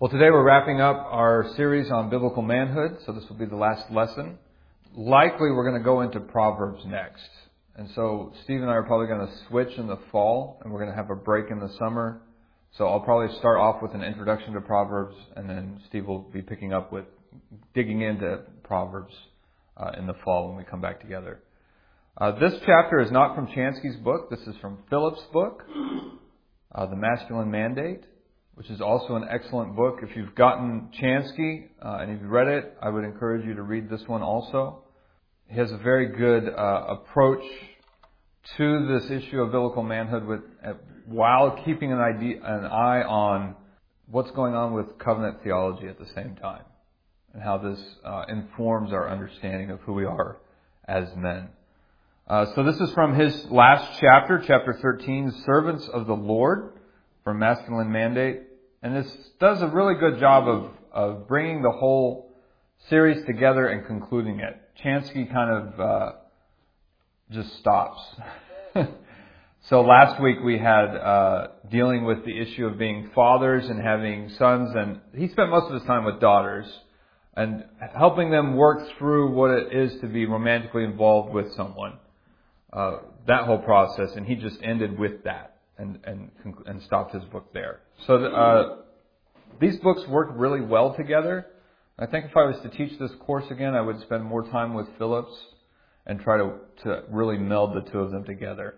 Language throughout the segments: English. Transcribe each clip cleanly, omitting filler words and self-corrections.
Well, today we're wrapping up our series on biblical manhood, so this will be the last lesson. Likely we're going to go into Proverbs next. And so Steve and I are probably going to switch in the fall, and we're going to have a break in the summer. So I'll probably start off with an introduction to Proverbs, and then Steve will be picking up with digging into Proverbs in the fall when we come back together. This chapter is not from Chansky's book. This is from Philip's book, The Masculine Mandate, which is also an excellent book. If you've gotten Chansky and you've read it, I would encourage you to read this one also. He has a very good approach to this issue of biblical manhood while keeping an eye on what's going on with covenant theology at the same time, and how this informs our understanding of who we are as men. So this is from his last chapter, chapter 13, Servants of the Lord, from Masculine Mandate. And this does a really good job of bringing the whole series together and concluding it. Chansky kind of just stops. So last week we had dealing with the issue of being fathers and having sons, and he spent most of his time with daughters and helping them work through what it is to be romantically involved with someone. That whole process, and he just ended with that. And stopped his book there. So these books work really well together. I think if I was to teach this course again, I would spend more time with Phillips and try to really meld the two of them together.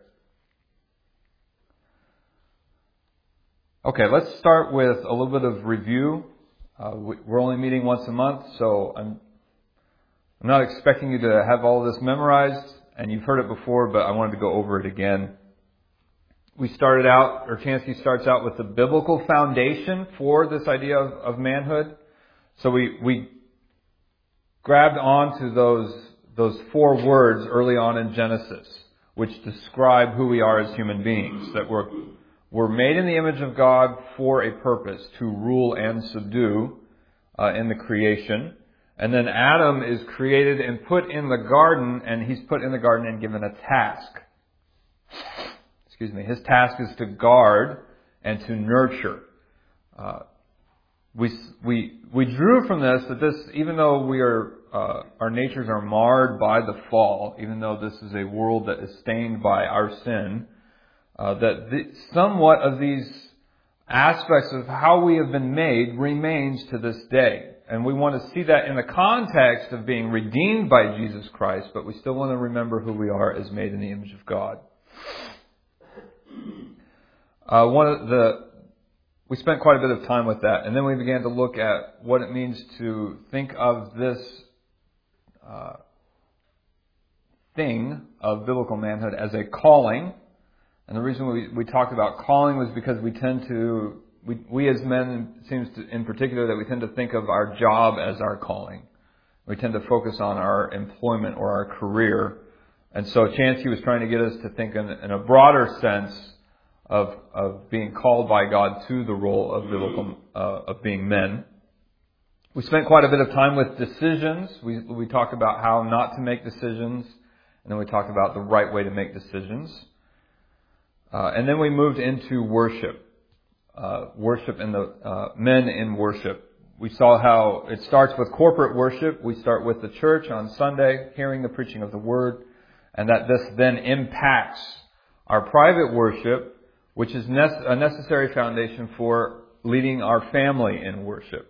Okay, let's start with a little bit of review. We're only meeting once a month, so I'm not expecting you to have all of this memorized, and you've heard it before, but I wanted to go over it again. We started out, or Chansky starts out with the biblical foundation for this idea of manhood. So we grabbed onto those four words early on in Genesis, which describe who we are as human beings. That we're made in the image of God for a purpose, to rule and subdue in the creation. And then Adam is created and put in the garden, and he's put in the garden and given a task. His task is to guard and to nurture. We drew from this that this, even though we are our natures are marred by the fall, even though this is a world that is stained by our sin, somewhat of these aspects of how we have been made remains to this day. And we want to see that in the context of being redeemed by Jesus Christ, but we still want to remember who we are as made in the image of God. We spent quite a bit of time with that, and then we began to look at what it means to think of this thing of biblical manhood as a calling. And the reason we talked about calling was because we as men, it seems to, in particular, that we tend to think of our job as our calling. We tend to focus on our employment or our career. And so Chansky was trying to get us to think in a broader sense of being called by God to the role of being men. We spent quite a bit of time with decisions. We talked about how not to make decisions, and then we talked about the right way to make decisions. And then we moved into worship. Worship and the men in worship. We saw how it starts with corporate worship. We start with the church on Sunday, hearing the preaching of the Word, and that this then impacts our private worship, which is a necessary foundation for leading our family in worship.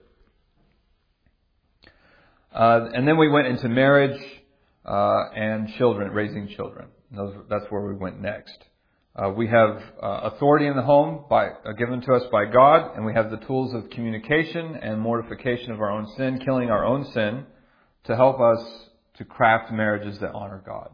And then we went into marriage and children, raising children. That's where we went next. We have authority in the home given to us by God, and we have the tools of communication and mortification of our own sin, killing our own sin, to help us to craft marriages that honor God.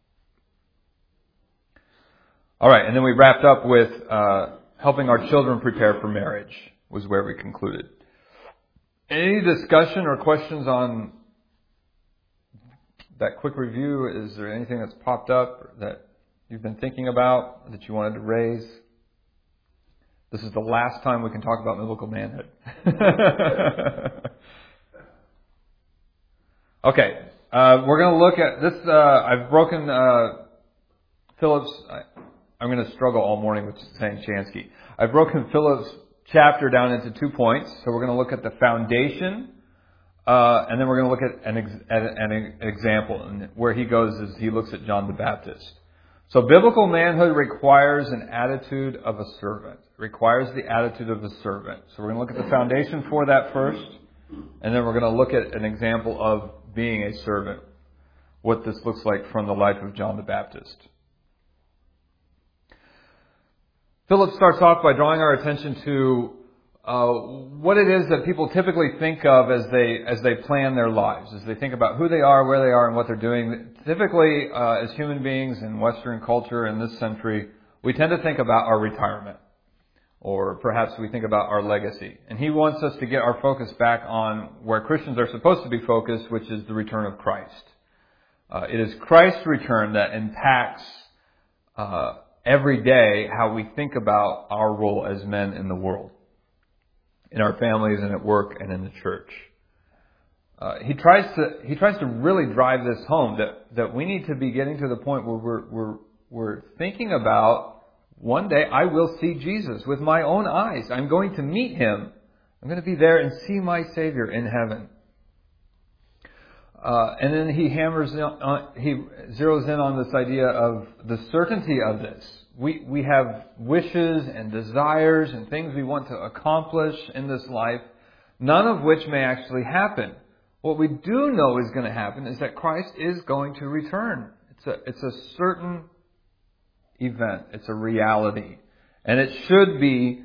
All right, and then we wrapped up with helping our children prepare for marriage, was where we concluded. Any discussion or questions on that quick review? Is there anything that's popped up that you've been thinking about that you wanted to raise? This is the last time we can talk about biblical manhood. Okay, we're going to look at this. I've broken Philip's. I'm going to struggle all morning with saying Chansky. I've broken Philip's chapter down into 2 points. So we're going to look at the foundation, and then we're going to look at an example. And where he goes is he looks at John the Baptist. So biblical manhood requires an attitude of a servant. It requires the attitude of a servant. So we're going to look at the foundation for that first, and then we're going to look at an example of being a servant, what this looks like from the life of John the Baptist. Philip starts off by drawing our attention to what it is that people typically think of as they plan their lives, as they think about who they are, where they are, and what they're doing. Typically, as human beings in Western culture in this century, we tend to think about our retirement, or perhaps we think about our legacy. And he wants us to get our focus back on where Christians are supposed to be focused, which is the return of Christ. It is Christ's return that impacts every day how we think about our role as men in the world, in our families and at work and in the church. He tries to really drive this home that we need to be getting to the point where we're thinking about one day I will see Jesus with my own eyes. I'm going to meet Him. I'm going to be there and see my Savior in heaven. And then he zeroes in on this idea of the certainty of this. We have wishes and desires and things we want to accomplish in this life, none of which may actually happen. What we do know is going to happen is that Christ is going to return. It's a certain event. It's a reality. And it should be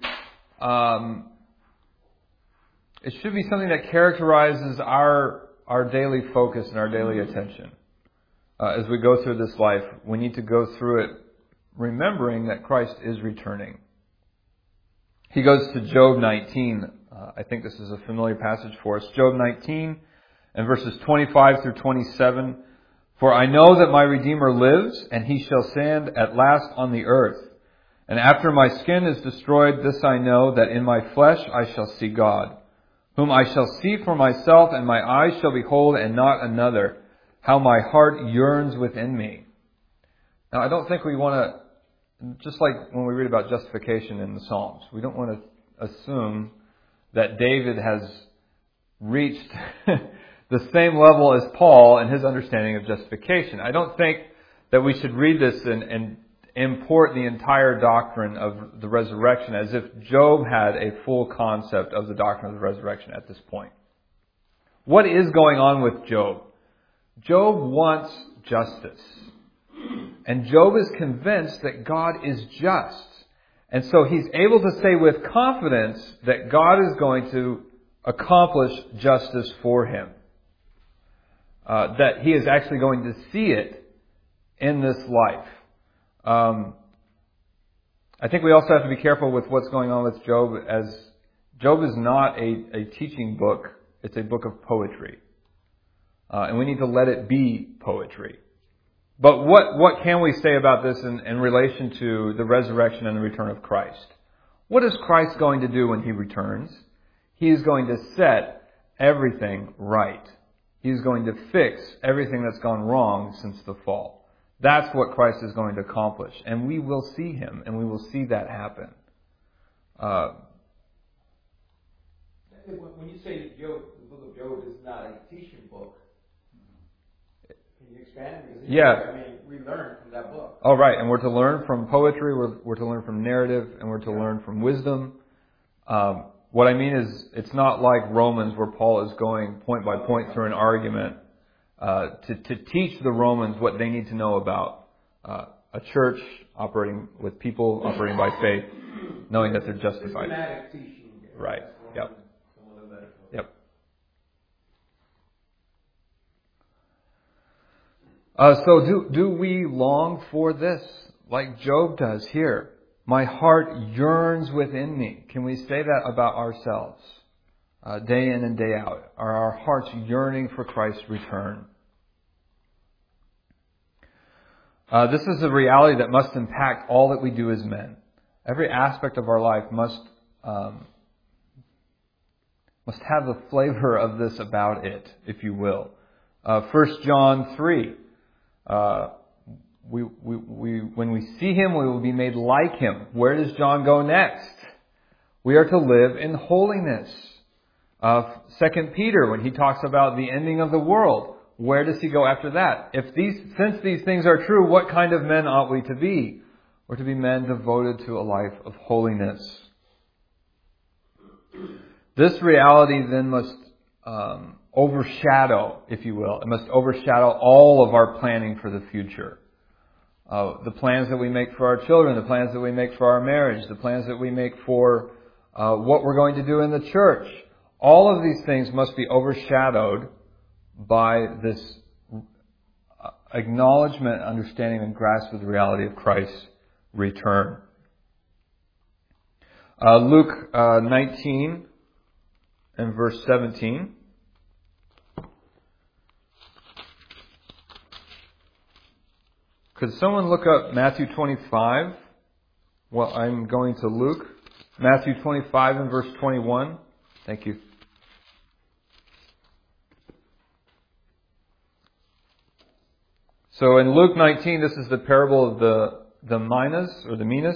something that characterizes our daily focus and our daily attention. As we go through this life, we need to go through it remembering that Christ is returning. He goes to Job 19. I think this is a familiar passage for us. Job 19 and verses 25 through 27. For I know that my Redeemer lives, and He shall stand at last on the earth. And after my skin is destroyed, this I know, that in my flesh I shall see God, whom I shall see for myself, and my eyes shall behold, and not another. How my heart yearns within me. Now, I don't think we want to, just like when we read about justification in the Psalms, we don't want to assume that David has reached the same level as Paul in his understanding of justification. I don't think that we should read this and import the entire doctrine of the resurrection as if Job had a full concept of the doctrine of the resurrection at this point. What is going on with Job? Job wants justice. And Job is convinced that God is just. And so he's able to say with confidence that God is going to accomplish justice for him. That he is actually going to see it in this life. I think we also have to be careful with what's going on with Job, as Job is not a teaching book. It's a book of poetry. And we need to let it be poetry. But what can we say about this in relation to the resurrection and the return of Christ? What is Christ going to do when He returns? He is going to set everything right. He is going to fix everything that's gone wrong since the fall. That's what Christ is going to accomplish. And we will see Him, and we will see that happen. When you say Job, the book of Job is not a teaching book, can you expand? Because we learn from that book. Oh, right. And we're to learn from poetry, we're to learn from narrative, and we're to learn from wisdom. What I mean is, it's not like Romans where Paul is going point by point through an argument to teach the Romans what they need to know about a church operating with people operating by faith, knowing that they're justified. Systematic teaching. Right. Yep. Yep. So do we long for this like Job does here? My heart yearns within me. Can we say that about ourselves? Day in and day out. Are our hearts yearning for Christ's return? This is a reality that must impact all that we do as men. Every aspect of our life must have the flavor of this about it, if you will. 1 John 3. When we see Him, we will be made like Him. Where does John go next? We are to live in holiness. 2 Peter, when he talks about the ending of the world, where does he go after that? Since these things are true, what kind of men ought we to be? We're to be men devoted to a life of holiness. This reality then must overshadow, if you will. It must overshadow all of our planning for the future. The plans that we make for our children, the plans that we make for our marriage, the plans that we make for what we're going to do in the church. All of these things must be overshadowed by this acknowledgement, understanding, and grasp of the reality of Christ's return. Luke 19 and verse 17. Could someone look up Matthew 25? Well, I'm going to Luke. Matthew 25 and verse 21. Thank you. So in Luke 19, this is the parable of the minas, or the minas,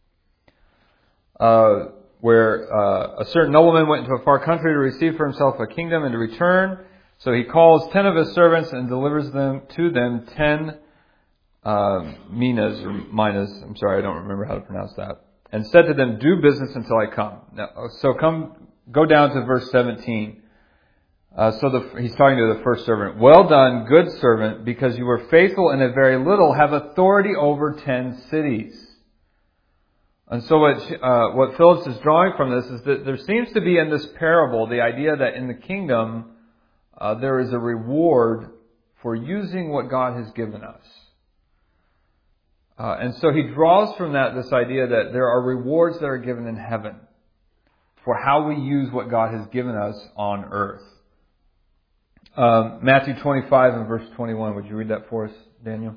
where a certain nobleman went into a far country to receive for himself a kingdom and to return. So he calls 10 of his servants and delivers them to them 10 minas, or minas, I'm sorry, I don't remember how to pronounce that, and said to them, do business until I come. Now, so go down to verse 17. He's talking to the first servant. Well done, good servant, because you were faithful in a very little, have authority over 10 cities. And so what Phillips is drawing from this is that there seems to be in this parable the idea that in the kingdom there is a reward for using what God has given us. And so he draws from that this idea that there are rewards that are given in heaven for how we use what God has given us on earth. Matthew 25 and verse 21. Would you read that for us, Daniel?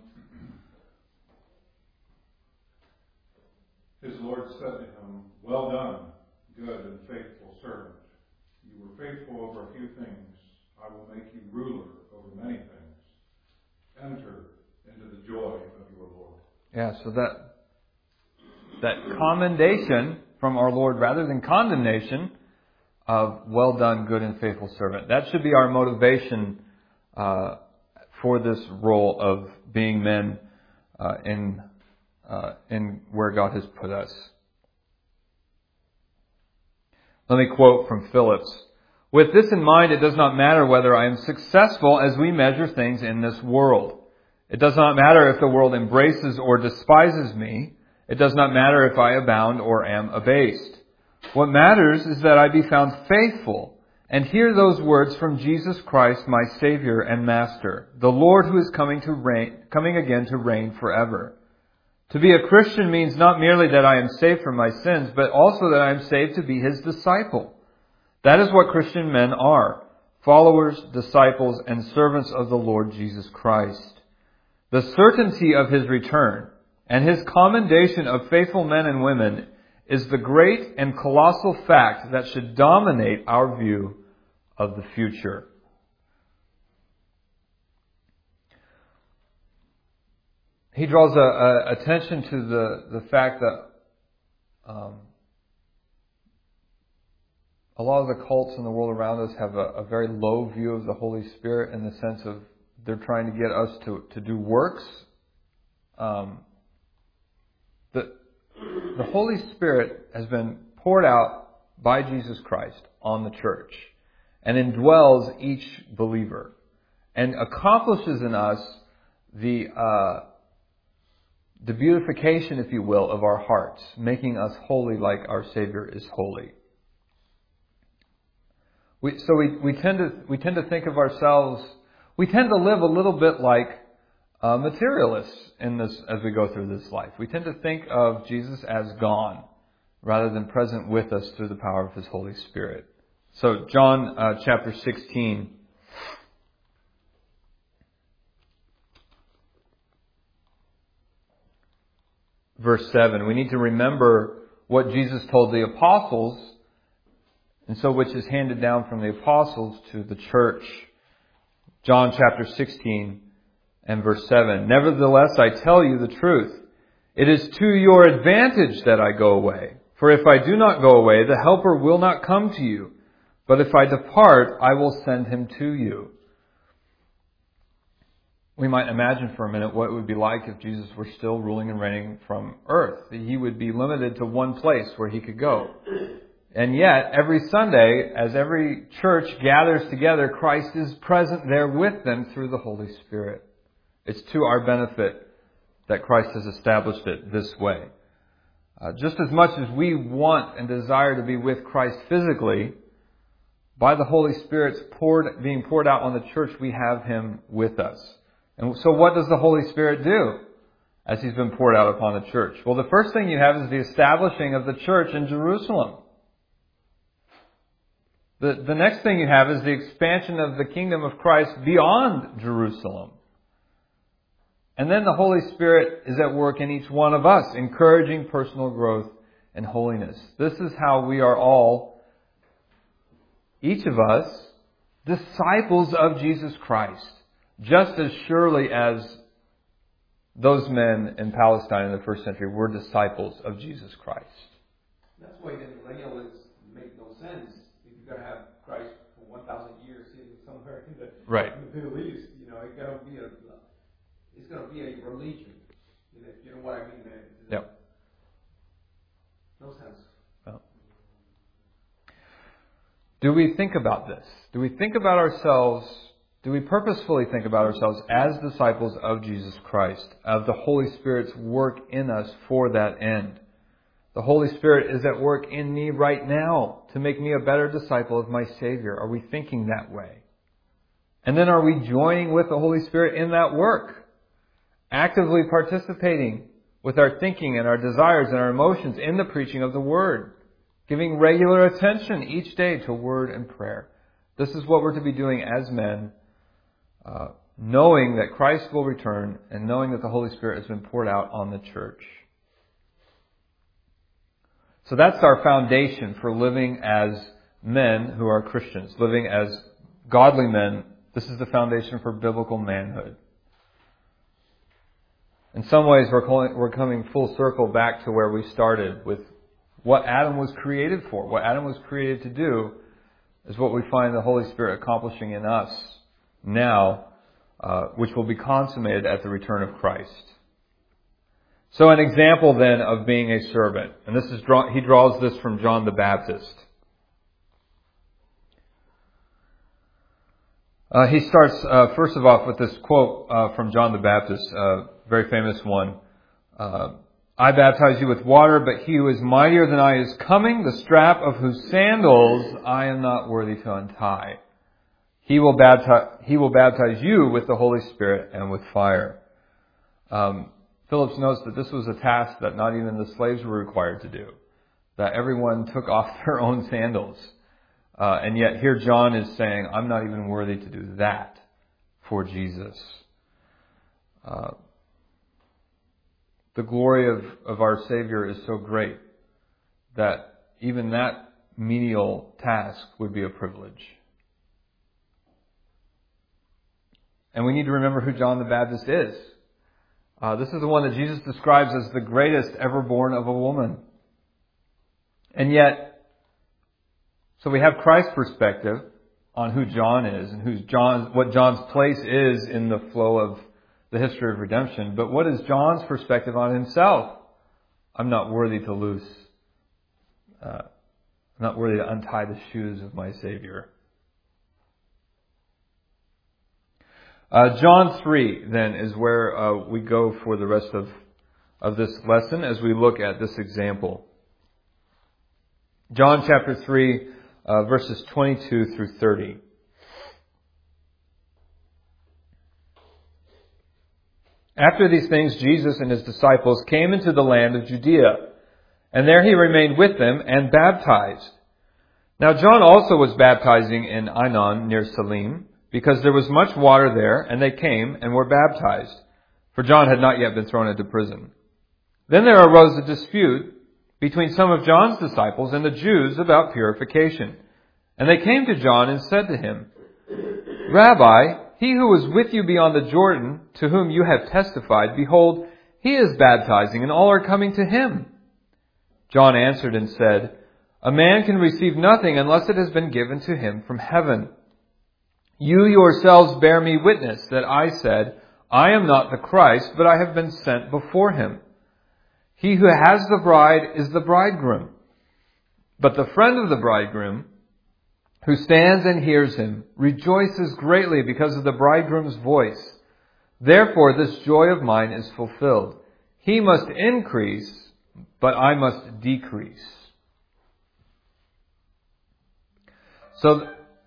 His Lord said to him, well done, good and faithful servant. You were faithful over a few things. I will make you ruler over many things. Enter into the joy of your Lord. Yeah, so that commendation from our Lord rather than condemnation of well done, good and faithful servant. That should be our motivation for this role of being men in where God has put us. Let me quote from Phillips. With this in mind, it does not matter whether I am successful as we measure things in this world. It does not matter if the world embraces or despises me. It does not matter if I abound or am abased. What matters is that I be found faithful and hear those words from Jesus Christ, my Savior and Master, the Lord who is coming again to reign forever. To be a Christian means not merely that I am saved from my sins, but also that I am saved to be His disciple. That is what Christian men are, followers, disciples, and servants of the Lord Jesus Christ. The certainty of His return and His commendation of faithful men and women is the great and colossal fact that should dominate our view of the future. He draws attention to the fact that a lot of the cults in the world around us have a very low view of the Holy Spirit in the sense of they're trying to get us to do works. The Holy Spirit has been poured out by Jesus Christ on the church and indwells each believer and accomplishes in us the beautification, if you will, of our hearts, making us holy like our Savior is holy. We tend to think of ourselves. We tend to live a little bit like materialists in this as we go through this life. We tend to think of Jesus as gone rather than present with us through the power of His Holy Spirit. So John chapter 16. Verse 7. We need to remember what Jesus told the apostles, and so which is handed down from the apostles to the church. John chapter 16 and verse 7. Nevertheless, I tell you the truth. It is to your advantage that I go away. For if I do not go away, the Helper will not come to you. But if I depart, I will send him to you. We might imagine for a minute what it would be like if Jesus were still ruling and reigning from earth. He would be limited to one place where he could go. And yet, every Sunday, as every church gathers together, Christ is present there with them through the Holy Spirit. It's to our benefit that Christ has established it this way. Just as much as we want and desire to be with Christ physically, by the Holy Spirit's being poured out on the church, we have Him with us. And so what does the Holy Spirit do as He's been poured out upon the church? Well, the first thing you have is the establishing of the church in Jerusalem. The next thing you have is the expansion of the kingdom of Christ beyond Jerusalem. And then the Holy Spirit is at work in each one of us, encouraging personal growth and holiness. This is how we are all, each of us, disciples of Jesus Christ. Just as surely as those men in Palestine in the first century were disciples of Jesus Christ. That's why the millennialists make no sense. If you're going to have Christ for 1,000 years sitting somewhere in the Middle East, it's going to be a religion. You know what I mean? Yep. No sense. Well. Do we think about this? Do we think about ourselves? Do we purposefully think about ourselves as disciples of Jesus Christ, of the Holy Spirit's work in us for that end? The Holy Spirit is at work in me right now to make me a better disciple of my Savior. Are we thinking that way? And then are we joining with the Holy Spirit in that work? Actively participating with our thinking and our desires and our emotions in the preaching of the Word. Giving regular attention each day to Word and prayer. This is what we're to be doing as men. Knowing that Christ will return and knowing that the Holy Spirit has been poured out on the church. So that's our foundation for living as men who are Christians, living as godly men. This is the foundation for biblical manhood. In some ways, we're coming full circle back to where we started with what Adam was created for. What Adam was created to do is what we find the Holy Spirit accomplishing in us now, which will be consummated at the return of Christ. So an example then of being a servant, and this is he draws this from John the Baptist. He starts first of all with this quote from John the Baptist, a very famous one. I baptize you with water, but he who is mightier than I is coming, the strap of whose sandals I am not worthy to untie. He will baptize you with the Holy Spirit and with fire. Phillips notes that this was a task that not even the slaves were required to do. That everyone took off their own sandals. And yet here John is saying, I'm not even worthy to do that for Jesus. The glory of our Savior is so great that even that menial task would be a privilege. And we need to remember who John the Baptist is. This is the one that Jesus describes as the greatest ever born of a woman. And yet, so we have Christ's perspective on who John is and what John's place is in the flow of the history of redemption. But what is John's perspective on himself? I'm not worthy to loose. I'm not worthy to untie the shoes of my Savior. John 3, then, is where we go for the rest of this lesson as we look at this example. John chapter 3, verses 22 through 30. After these things, Jesus and his disciples came into the land of Judea, and there he remained with them and baptized. Now John also was baptizing in Ainon near Salim, because there was much water there, and they came and were baptized, for John had not yet been thrown into prison. Then there arose a dispute between some of John's disciples and the Jews about purification. And they came to John and said to him, Rabbi, he who was with you beyond the Jordan, to whom you have testified, behold, he is baptizing, and all are coming to him. John answered and said, "A man can receive nothing unless it has been given to him from heaven. You yourselves bear me witness that I said, I am not the Christ, but I have been sent before him. He who has the bride is the bridegroom. But the friend of the bridegroom, who stands and hears him, rejoices greatly because of the bridegroom's voice. Therefore this joy of mine is fulfilled. He must increase, but I must decrease." So,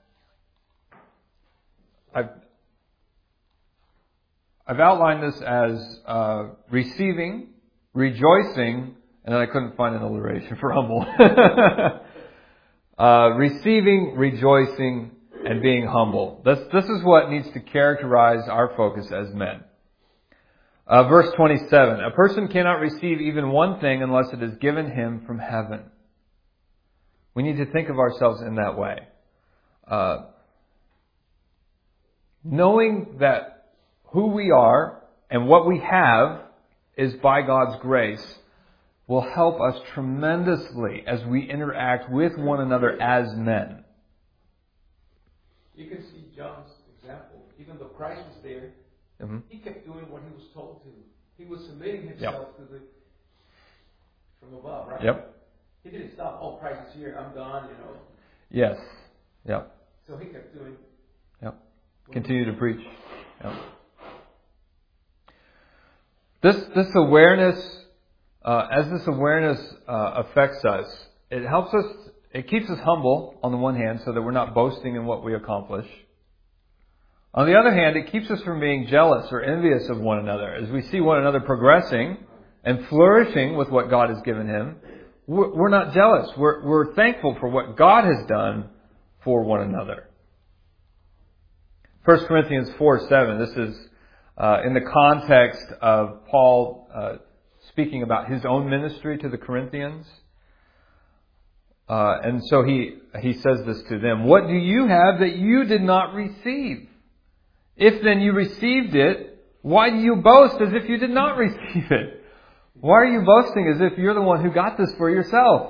I've outlined this as receiving, rejoicing, and then I couldn't find an alliteration for humble. Receiving, rejoicing, and being humble. This is what needs to characterize our focus as men. Verse 27, "A person cannot receive even one thing unless it is given him from heaven." We need to think of ourselves in that way. Knowing that who we are and what we have is by God's grace will help us tremendously as we interact with one another as men. You can see John's example. Even though Christ was there, he kept doing what he was told to. He was submitting himself to the from above, right? Yep. He didn't stop. Oh, Christ is here. I'm gone. Yes. Yep. So he kept doing. Yep. Continue to preach. Yep. This awareness, as this awareness affects us, it helps us. It keeps us humble on the one hand, so that we're not boasting in what we accomplish. On the other hand, it keeps us from being jealous or envious of one another. As we see one another progressing and flourishing with what God has given him, we're not jealous. We're thankful for what God has done for one another. 1 Corinthians 4:7. This is in the context of Paul speaking about his own ministry to the Corinthians. And so he says this to them. "What do you have that you did not receive? If then you received it, why do you boast as if you did not receive it? Why are you boasting as if you're the one who got this for yourself?"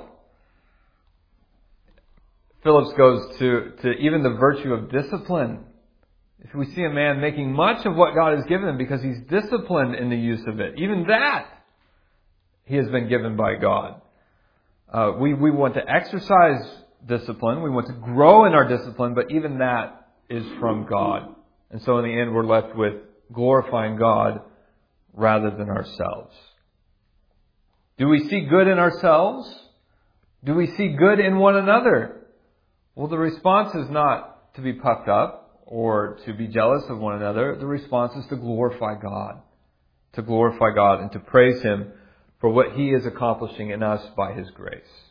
Phillips goes to even the virtue of discipline. If we see a man making much of what God has given him because he's disciplined in the use of it, even that he has been given by God. We want to exercise discipline. We want to grow in our discipline, but even that is from God. And so in the end, we're left with glorifying God rather than ourselves. Do we see good in ourselves? Do we see good in one another? Well, the response is not to be puffed up or to be jealous of one another. The response is to glorify God. To glorify God and to praise Him for what He is accomplishing in us by His grace.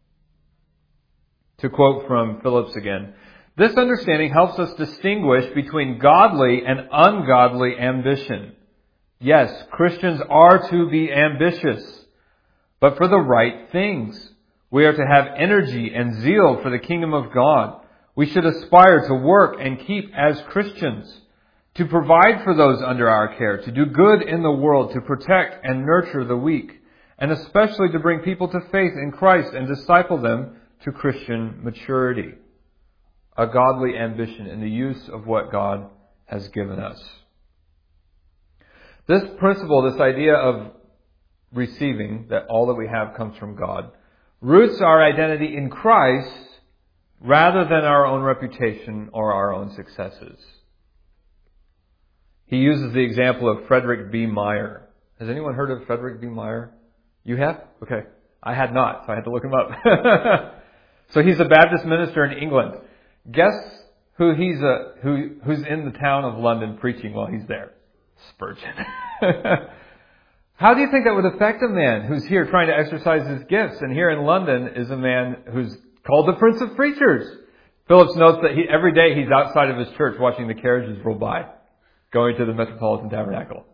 To quote from Phillips again, "This understanding helps us distinguish between godly and ungodly ambition. Yes, Christians are to be ambitious, but for the right things. We are to have energy and zeal for the kingdom of God. We should aspire to work and keep as Christians, to provide for those under our care, to do good in the world, to protect and nurture the weak, and especially to bring people to faith in Christ and disciple them to Christian maturity." A godly ambition in the use of what God has given us. This principle, this idea of receiving, that all that we have comes from God, roots our identity in Christ rather than our own reputation or our own successes. He uses the example of Frederick B. Meyer. Has anyone heard of Frederick B. Meyer? You have? Okay. I had not, so I had to look him up. So he's a Baptist minister in England. Guess who's in the town of London preaching while he's there? Spurgeon. How do you think that would affect a man who's here trying to exercise his gifts? And here in London is a man who's called the Prince of Preachers. Phillips notes that every day he's outside of his church watching the carriages roll by, going to the Metropolitan Tabernacle.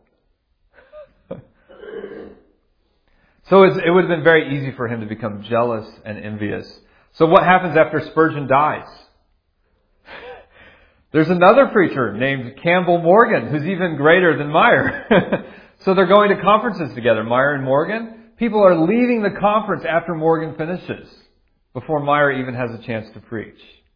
So it would have been very easy for him to become jealous and envious. So what happens after Spurgeon dies? There's another preacher named Campbell Morgan who's even greater than Meyer. So they're going to conferences together, Meyer and Morgan. people are leaving the conference after Morgan finishes, before Meyer even has a chance to preach.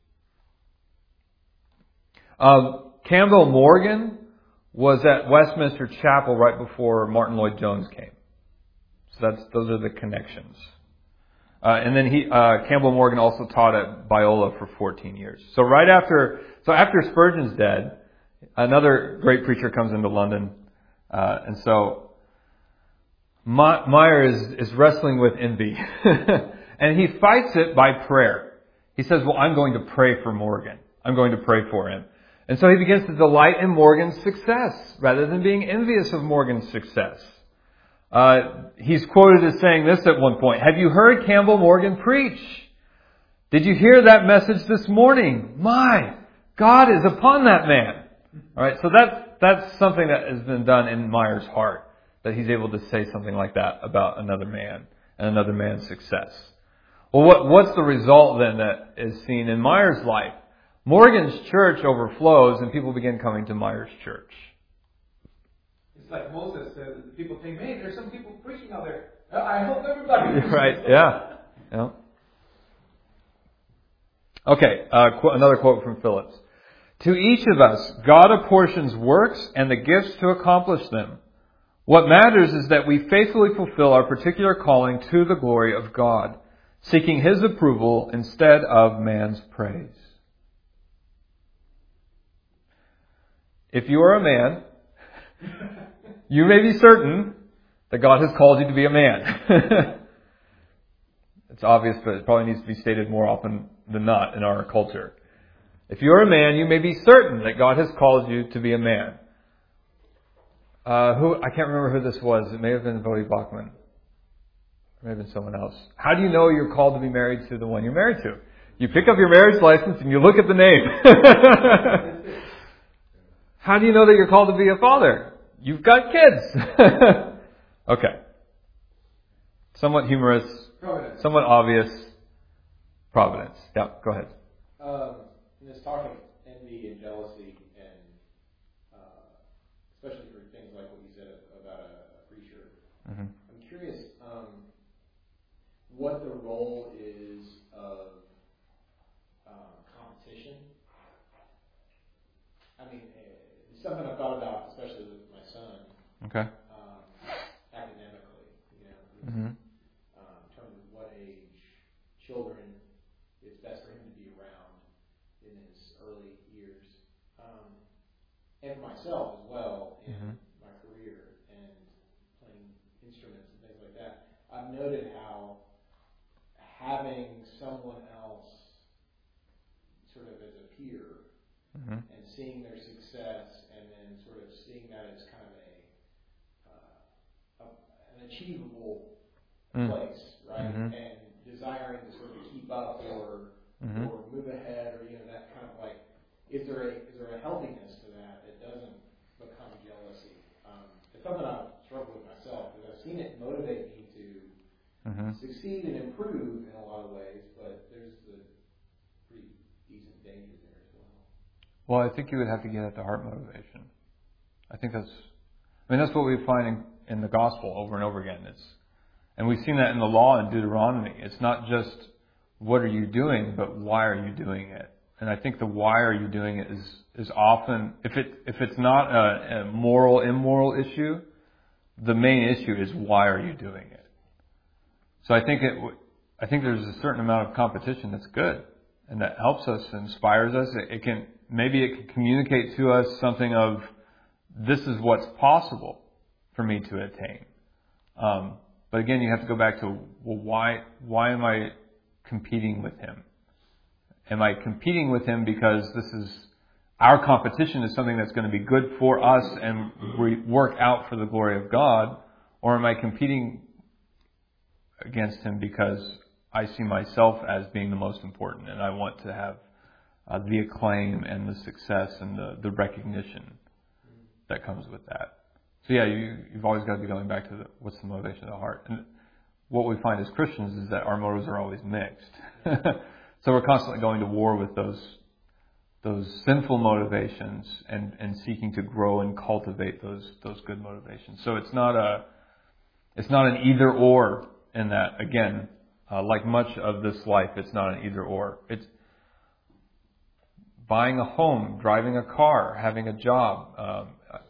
Campbell Morgan was at Westminster Chapel right before Martin Lloyd-Jones came. So those are the connections. And then Campbell Morgan also taught at Biola for 14 years. So after Spurgeon's dead, another great preacher comes into London. And so Meyer is wrestling with envy. And he fights it by prayer. He says, well, I'm going to pray for Morgan. I'm going to pray for him. And so he begins to delight in Morgan's success rather than being envious of Morgan's success. He's quoted as saying this at one point: have you heard Campbell Morgan preach? Did you hear that message this morning? My, God is upon that man. All right, so that's something that has been done in Meyer's heart, that he's able to say something like that about another man and another man's success. Well, what's the result then that is seen in Meyer's life? Morgan's church overflows and people begin coming to Meyer's church. It's like Moses said, people think, hey, there's some people preaching out there. I hope everybody. Right, yeah. Okay, another quote from Phillips. To each of us, God apportions works and the gifts to accomplish them. What matters is that we faithfully fulfill our particular calling to the glory of God, seeking His approval instead of man's praise. If you are a man, you may be certain that God has called you to be a man. It's obvious, but it probably needs to be stated more often than not in our culture. If you are a man, you may be certain that God has called you to be a man. I can't remember who this was. It may have been Voddie Baucham. It may have been someone else. How do you know you're called to be married to the one you're married to? You pick up your marriage license and you look at the name. How do you know that you're called to be a father? You've got kids. Okay. Somewhat humorous. Providence. Somewhat obvious. Providence. Yeah, go ahead. In this talk of envy and jealousy, and especially for things like what you said about a preacher, I'm curious what the role is of competition. I mean, it's something I've thought about, especially with my son. Okay. Academically, in terms of what age children it's best for him to be around in his early years, and for myself as well in my career and playing instruments and things like that. I've noted how having someone else sort of as a peer and seeing their success and then sort of seeing that as kind of an achievable place, right? And desiring to sort of keep up or move ahead, or that kind of like, is there a healthiness to that doesn't become jealousy? It's something I've struggled with myself, because I've seen it motivate me to succeed and improve in a lot of ways, but there's a pretty decent danger there as well. Well, I think you would have to get at the heart motivation. I think that's what we find in the gospel over and over again. And we've seen that in the law in Deuteronomy. It's not just what are you doing, but why are you doing it? And I think the why are you doing it is often, if it's not a moral, immoral issue, the main issue is why are you doing it? So I think there's a certain amount of competition that's good, and that helps us, inspires us. It can communicate to us something of, this is what's possible for me to attain. But again, you have to go back to, well, why am I competing with him? Am I competing with him because our competition is something that's going to be good for us and we work out for the glory of God? Or am I competing against him because I see myself as being the most important and I want to have the acclaim and the success and the recognition that comes with that? So yeah, you've always got to be going back to what's the motivation of the heart. And what we find as Christians is that our motives are always mixed. So we're constantly going to war with those sinful motivations and seeking to grow and cultivate those good motivations. So it's not It's not an either or in that. Again, like much of this life, it's not an either or. It's buying a home, driving a car, having a job.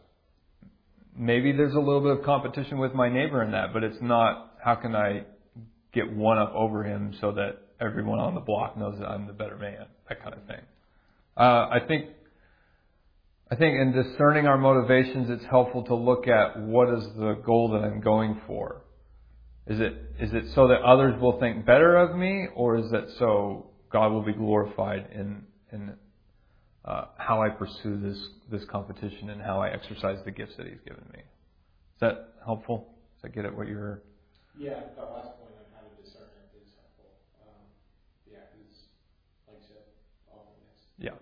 Maybe there's a little bit of competition with my neighbor in that, but it's not, how can I get one up over him so that everyone on the block knows that I'm the better man, that kind of thing. I think in discerning our motivations, it's helpful to look at what is the goal that I'm going for. Is it so that others will think better of me, or is it so God will be glorified in how I pursue this competition and how I exercise the gifts that He's given me? Is that helpful? Does that get at what you're... Yeah, that last point on how to discern it is helpful. Because, like you said, often it's... Yeah.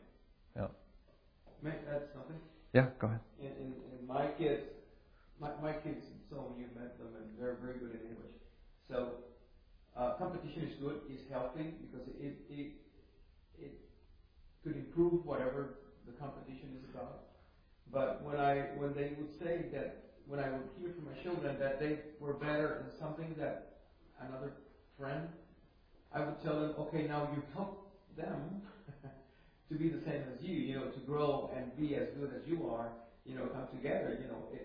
May I add something? Yeah, go ahead. In my kids, my kids, some of you met them, and they're very good in English. So competition is good, it's healthy, because it could improve whatever the competition is about. But when they would say that, when I would hear from my children that they were better in something that another friend, I would tell them, okay, now you help them to be the same as you, to grow and be as good as you are, come together,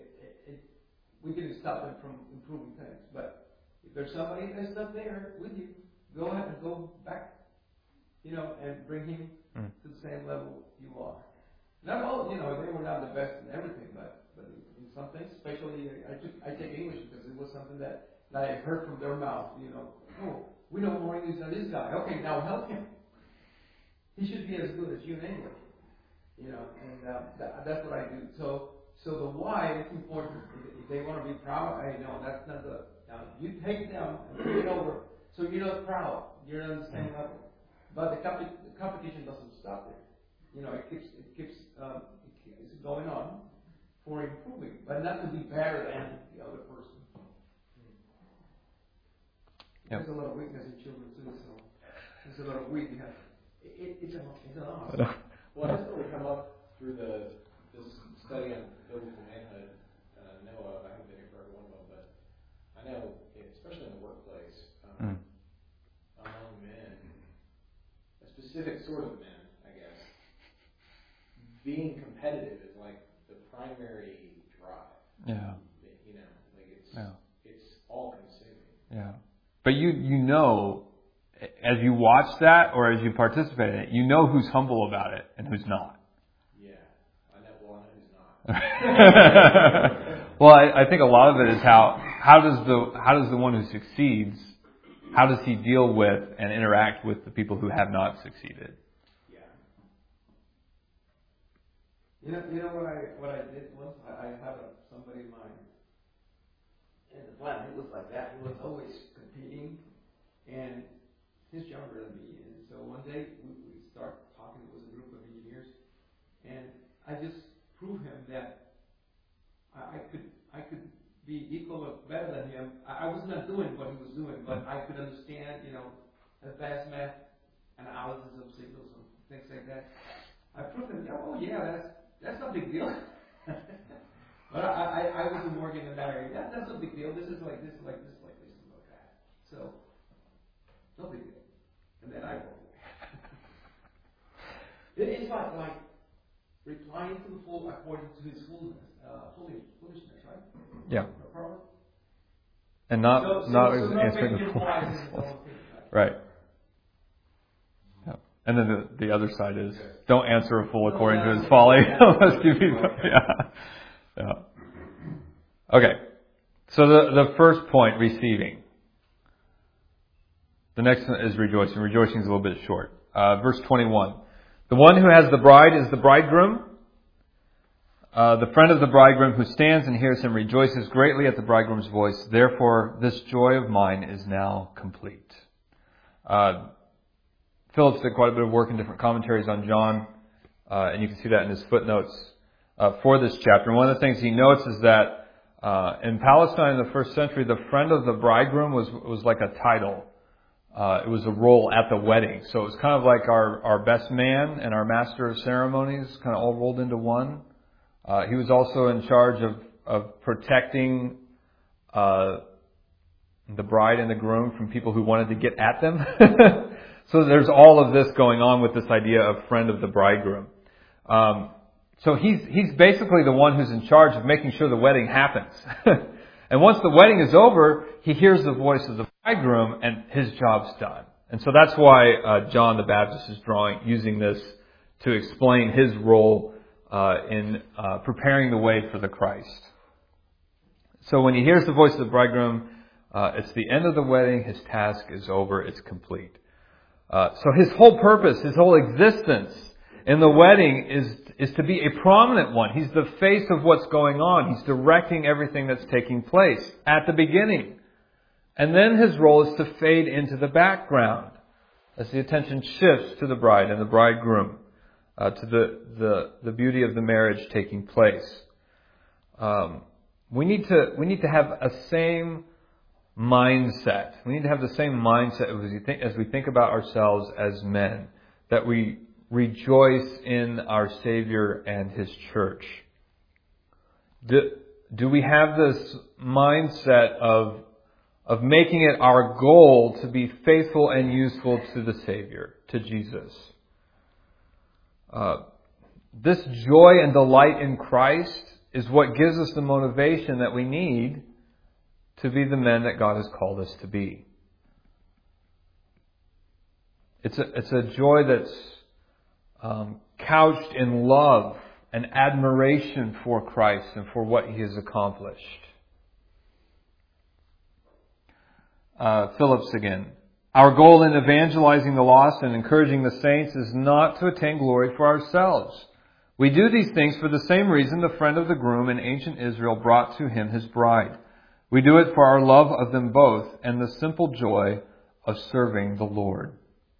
we can stop them from improving things. But if there's somebody that's not there with you, go ahead and go back, and bring him to the same level you are. Not all, they were not the best in everything, but in some things, especially, I take English because it was something that I heard from their mouth, oh, we know more English than this guy. Okay, now help him. He should be as good as you in English, and that's what I do. So the why is important. If they want to be proud, that's not the. Now you take them and bring it over, so you're not proud. You're on the same level. But the competition doesn't stop there. It keeps going on for improving, but not to be better than the other person. Yep. There's a lot of weakness in children too, so there's a lot of weakness. It's an awesome. Well, that's really come up through this study on biblical manhood. Noah, I haven't been here for every one of them, but I know, especially in the workplace, among men, a specific sort of men, I guess, being competitive is like the primary drive. Yeah. It's all consuming. Yeah. But as you watch that or as you participate in it, who's humble about it and who's not. Yeah. I know who's not. Well, I think a lot of it is how does the one who succeeds, how does he deal with and interact with the people who have not succeeded? Yeah. You know what I did once? I had somebody in the plant. He was like that. He was always competing, and he's younger than me. And so one day we start talking. It was a group of engineers, and I just proved him that I could be equal or better than him. I was not doing what he was doing, but I could understand, advanced math analysis of signals and things like that. I proved him, that's no big deal. But I was in Morgan and Larry. That's no big deal. This is like this, like this, like this, and like that. So, no big deal. And then I go. It's like replying to the full according to his foolishness, right? Yeah. And not answering the full. Right. Yeah. And then the other side is don't answer a fool according to his folly. Unless you be, yeah. Okay. So the first point, receiving. The next one is rejoicing. Rejoicing is a little bit short. Verse 21. The one who has the bride is the bridegroom. The friend of the bridegroom who stands and hears him rejoices greatly at the bridegroom's voice. Therefore, this joy of mine is now complete. Phillips did quite a bit of work in different commentaries on John, and you can see that in his footnotes for this chapter. And one of the things he notes is that in Palestine in the first century, the friend of the bridegroom was like a title. It was a role at the wedding. So it was kind of like our best man and our master of ceremonies kind of all rolled into one. He was also in charge of protecting the bride and the groom from people who wanted to get at them. So there's all of this going on with this idea of friend of the bridegroom. So he's basically the one who's in charge of making sure the wedding happens. And once the wedding is over, he hears the voice of the bridegroom and his job's done. And so that's why John the Baptist is using this to explain his role in preparing the way for the Christ. So when he hears the voice of the bridegroom, it's the end of the wedding. His task is over. It's complete. So his whole purpose, his whole existence in the wedding is to be a prominent one. He's the face of what's going on. He's directing everything that's taking place at the beginning. And then his role is to fade into the background as the attention shifts to the bride and the bridegroom, to the beauty of the marriage taking place. We need to have a same mindset. We need to have the same mindset as we think about ourselves as men, that we rejoice in our Savior and His church. Do we have this mindset of making it our goal to be faithful and useful to the Savior, to Jesus? This joy and delight in Christ is what gives us the motivation that we need to be the men that God has called us to be. It's a joy that's couched in love and admiration for Christ and for what He has accomplished. Phillips again. Our goal in evangelizing the lost and encouraging the saints is not to attain glory for ourselves. We do these things for the same reason the friend of the groom in ancient Israel brought to him his bride. We do it for our love of them both and the simple joy of serving the Lord.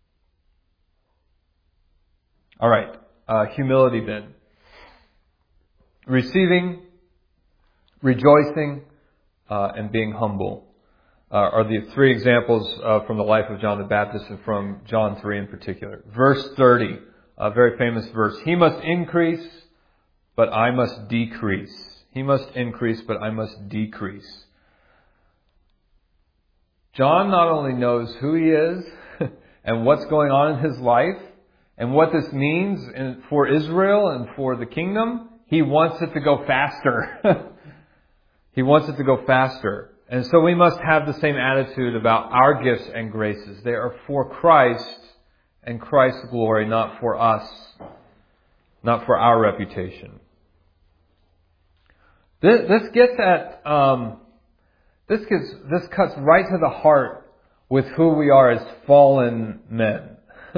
All right, humility then. Receiving, rejoicing, and being humble are the three examples from the life of John the Baptist and from John 3 in particular. Verse 30, a very famous verse. He must increase, but I must decrease. He must increase, but I must decrease. John not only knows who he is and what's going on in his life and what this means for Israel and for the kingdom, he wants it to go faster. He wants it to go faster. And so we must have the same attitude about our gifts and graces. They are for Christ and Christ's glory, not for us, not for our reputation. This cuts right to the heart with who we are as fallen men.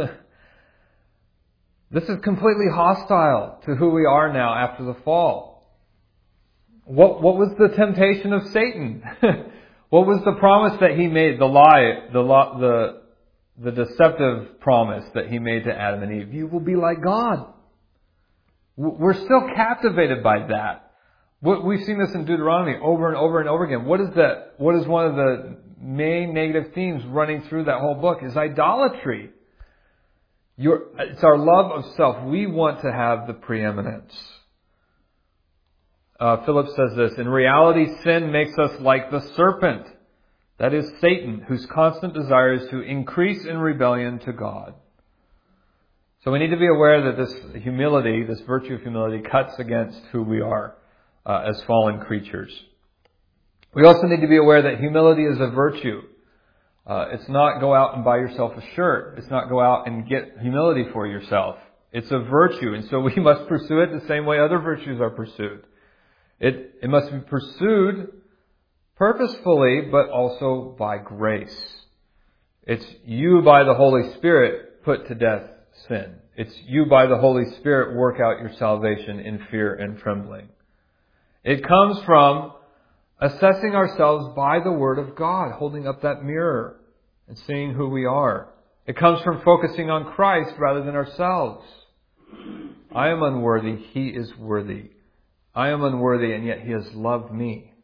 This is completely hostile to who we are now after the fall. What was the temptation of Satan? What was the promise that he made? The deceptive promise that he made to Adam and Eve. You will be like God. We're still captivated by that. We've seen this in Deuteronomy over and over and over again. What is one of the main negative themes running through that whole book is idolatry. It's our love of self. We want to have the preeminence. Philip says this, in reality, sin makes us like the serpent. That is Satan, whose constant desire is to increase in rebellion to God. So we need to be aware that this humility, this virtue of humility, cuts against who we are as fallen creatures. We also need to be aware that humility is a virtue. It's not go out and buy yourself a shirt. It's not go out and get humility for yourself. It's a virtue, and so we must pursue it the same way other virtues are pursued. It must be pursued purposefully, but also by grace. It's you by the Holy Spirit put to death sin. It's you by the Holy Spirit work out your salvation in fear and trembling. It comes from assessing ourselves by the Word of God, holding up that mirror and seeing who we are. It comes from focusing on Christ rather than ourselves. I am unworthy, He is worthy. I am unworthy, and yet He has loved me.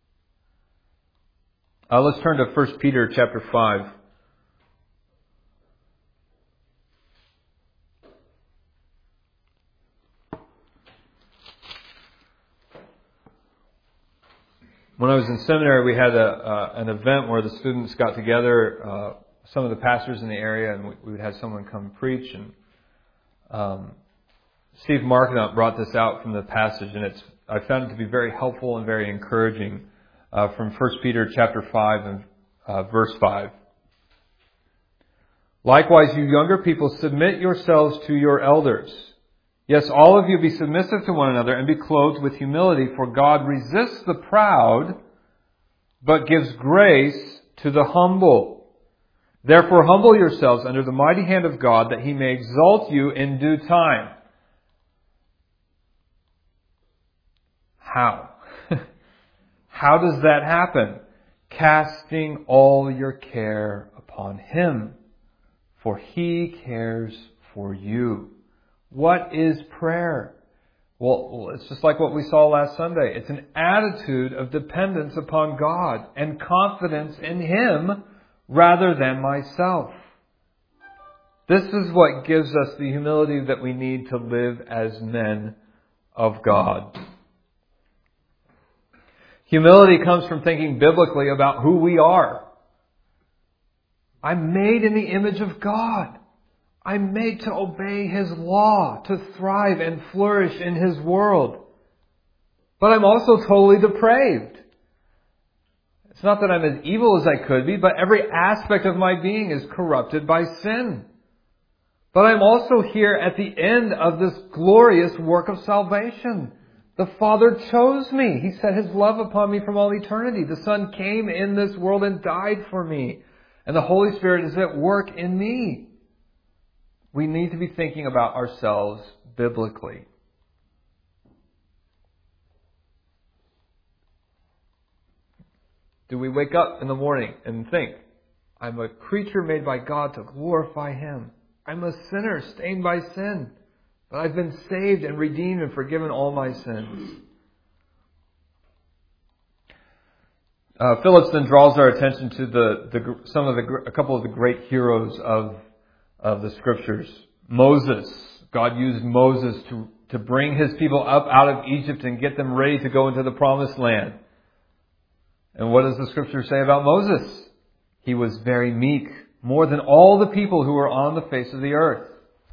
Let's turn to 1 Peter chapter 5. When I was in seminary, we had an event where the students got together, some of the pastors in the area, and we would have someone come preach. And Steve Markinot brought this out from the passage, and I found it to be very helpful and very encouraging from 1 Peter chapter 5 and verse 5. Likewise, you younger people, submit yourselves to your elders. Yes, all of you be submissive to one another and be clothed with humility, for God resists the proud, but gives grace to the humble. Therefore, humble yourselves under the mighty hand of God, that He may exalt you in due time. How? How does that happen? Casting all your care upon Him, for He cares for you. What is prayer? Well, it's just like what we saw last Sunday. It's an attitude of dependence upon God and confidence in Him rather than myself. This is what gives us the humility that we need to live as men of God. Humility comes from thinking biblically about who we are. I'm made in the image of God. I'm made to obey His law, to thrive and flourish in His world. But I'm also totally depraved. It's not that I'm as evil as I could be, but every aspect of my being is corrupted by sin. But I'm also here at the end of this glorious work of salvation. The Father chose me. He set His love upon me from all eternity. The Son came in this world and died for me. And the Holy Spirit is at work in me. We need to be thinking about ourselves biblically. Do we wake up in the morning and think, I'm a creature made by God to glorify Him. I'm a sinner stained by sin. But I've been saved and redeemed and forgiven all my sins. Phillips then draws our attention to a couple of the great heroes of the Scriptures. Moses. God used Moses to bring His people up out of Egypt and get them ready to go into the Promised Land. And what does the Scripture say about Moses? He was very meek, more than all the people who were on the face of the earth.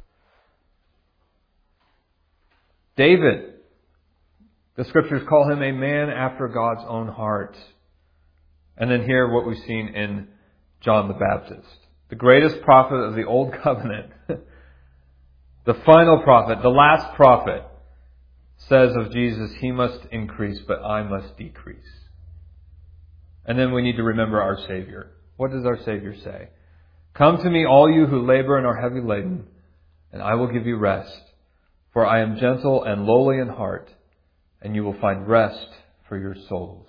David. The Scriptures call him a man after God's own heart. And then here what we've seen in John the Baptist. The greatest prophet of the Old Covenant, the final prophet, the last prophet, says of Jesus, He must increase, but I must decrease. And then we need to remember our Savior. What does our Savior say? Come to me, all you who labor and are heavy laden, and I will give you rest. For I am gentle and lowly in heart, and you will find rest for your souls.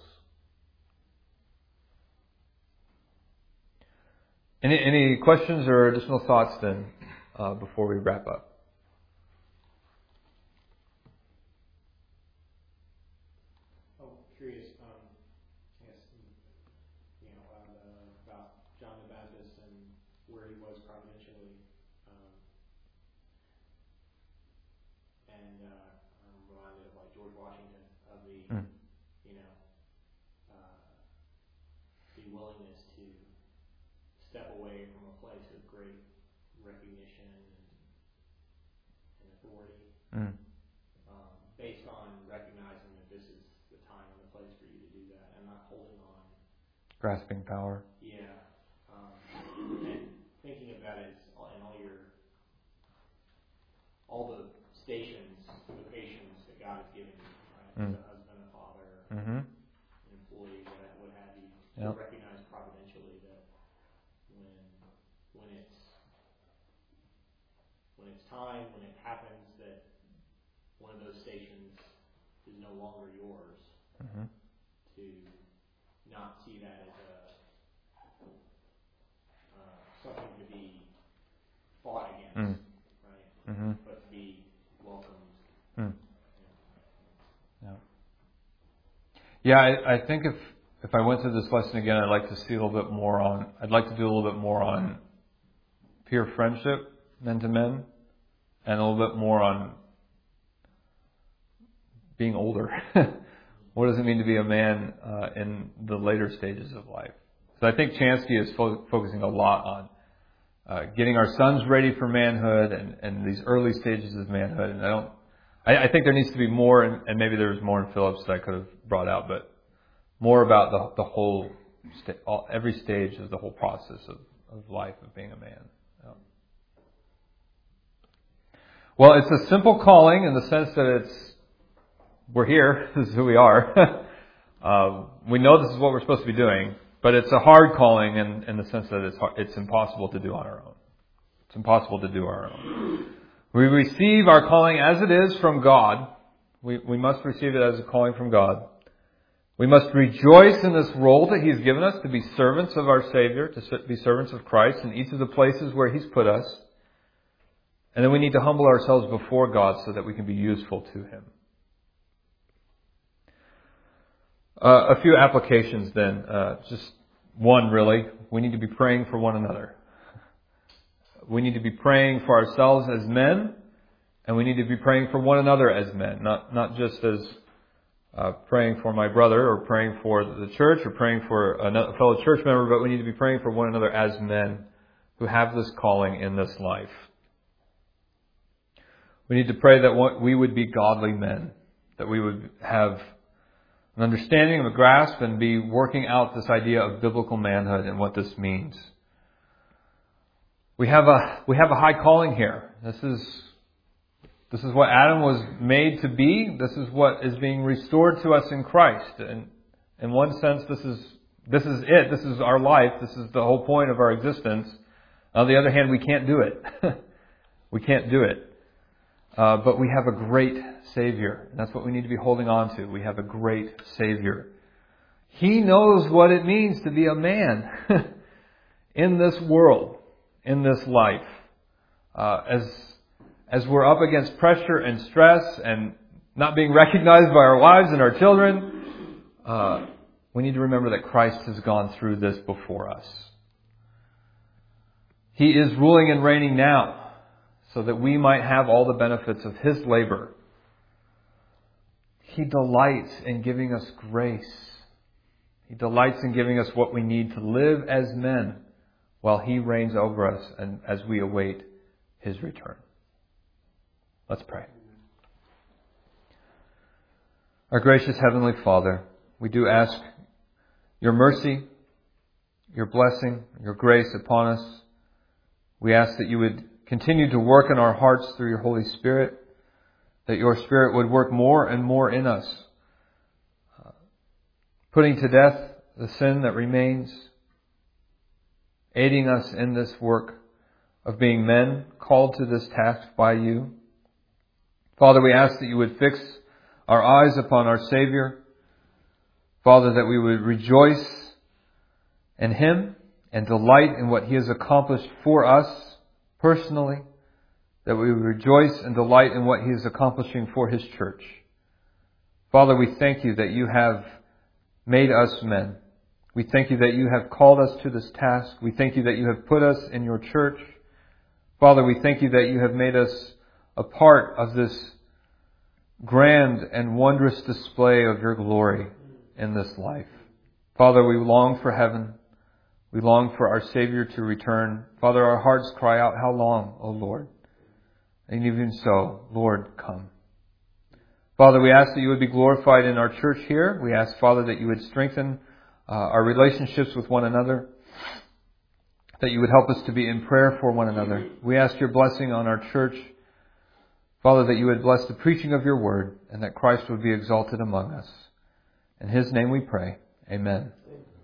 Any questions or additional thoughts then before we wrap up? Oh, curious. About John the Baptist and where he was providentially, and I'm reminded of like George Washington of the the willingness to step away from a place of great recognition and authority, based on recognizing that this is the time and the place for you to do that, and not holding on. Grasping power. Yeah. And thinking about it in all the stations, vocations that God has given you, right? As a husband, a father, an employee, what have you. To recognize providentially that when it's time, when it happens that one of those stations is no longer yours, to not see that as something to be fought against, right? But to be welcomed. Yeah, I think if I went through this lesson again, I'd like to see a little bit more on. I'd like to do a little bit more on peer friendship, men to men, and a little bit more on being older. What does it mean to be a man in the later stages of life? So I think Chansky is focusing a lot on getting our sons ready for manhood and these early stages of manhood. And I think there needs to be more, and maybe there's more in Phillips that I could have brought out, but more about the whole, every stage of the whole process of life of being a man. Well, it's a simple calling in the sense that we're here. This is who we are. We know this is what we're supposed to be doing, but it's a hard calling in the sense that it's impossible to do on our own. It's impossible to do on our own. We receive our calling as it is from God. We must receive it as a calling from God. We must rejoice in this role that He's given us to be servants of our Savior, to be servants of Christ in each of the places where He's put us. And then we need to humble ourselves before God so that we can be useful to Him. A few applications then. Just one really. We need to be praying for one another. We need to be praying for ourselves as men, and we need to be praying for one another as men. Not just as praying for my brother or praying for the church or praying for a fellow church member, but we need to be praying for one another as men who have this calling in this life. We need to pray that we would be godly men, that we would have an understanding of a grasp and be working out this idea of biblical manhood and what this means. We have a high calling here. This is what Adam was made to be. This is what is being restored to us in Christ. And in one sense, this is it. This is our life. This is the whole point of our existence. On the other hand, we can't do it. We can't do it. But we have a great Savior. And that's what we need to be holding on to. We have a great Savior. He knows what it means to be a man in this world, in this life. As we're up against pressure and stress and not being recognized by our wives and our children, we need to remember that Christ has gone through this before us. He is ruling and reigning now, so that we might have all the benefits of His labor. He delights in giving us grace. He delights in giving us what we need to live as men while He reigns over us and as we await His return. Let's pray. Our gracious Heavenly Father, we do ask Your mercy, Your blessing, Your grace upon us. We ask that You would continue to work in our hearts through Your Holy Spirit, that Your Spirit would work more and more in us, putting to death the sin that remains, aiding us in this work of being men called to this task by You. Father, we ask that You would fix our eyes upon our Savior. Father, that we would rejoice in Him and delight in what He has accomplished for us personally, that we would rejoice and delight in what He is accomplishing for His church. Father, we thank You that You have made us men. We thank You that You have called us to this task. We thank You that You have put us in Your church. Father, we thank You that You have made us a part of this grand and wondrous display of Your glory in this life. Father, we long for heaven. We long for our Savior to return. Father, our hearts cry out, how long, O Lord? And even so, Lord, come. Father, we ask that You would be glorified in our church here. We ask, Father, that You would strengthen our relationships with one another, that You would help us to be in prayer for one another. We ask Your blessing on our church. Father, that You would bless the preaching of Your word and that Christ would be exalted among us. In His name we pray. Amen.